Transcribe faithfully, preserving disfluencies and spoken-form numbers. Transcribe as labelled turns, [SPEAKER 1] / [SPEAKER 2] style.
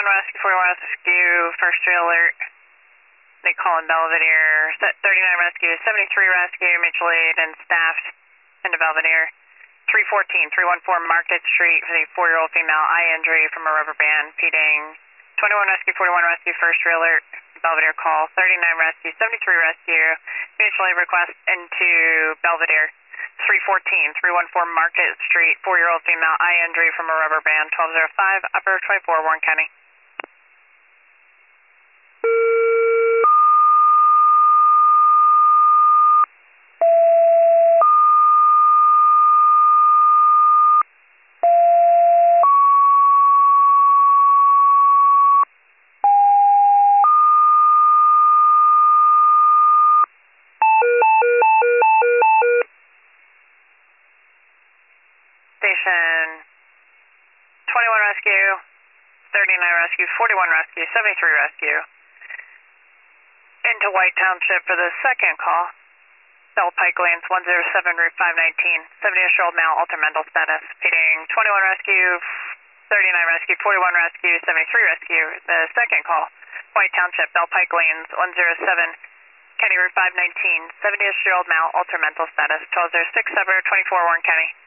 [SPEAKER 1] forty-one Rescue, forty-one Rescue, first tree alert. They call in Belvedere. thirty-nine Rescue, seventy-three Rescue, mutual aid and staffed into Belvedere. three fourteen, three one four Market Street for the four-year-old female, eye injury from a rubber band, feeding. twenty-one Rescue, forty-one Rescue, first tree alert. Belvedere call. thirty-nine Rescue, seventy-three Rescue, mutual aid request into Belvedere. three fourteen, three one four Market Street, four-year-old female, eye injury from a rubber band, twelve oh five, upper twenty-four, Warren County. Station twenty-one Rescue, thirty-nine Rescue, forty-one Rescue, seventy-three Rescue. Into White Township for the second call. Bell Pike Lanes, one oh seven, Route five nineteen. seventy-ish-year-old male, alter mental status. Feeding twenty-one Rescue, thirty-nine Rescue, forty-one Rescue, seventy-three Rescue. The second call. White Township, Bell Pike Lanes, one oh seven, County Route five nineteen. seventy-ish-year-old male, alter mental status. twelve oh six, upper twenty-four, Warren County.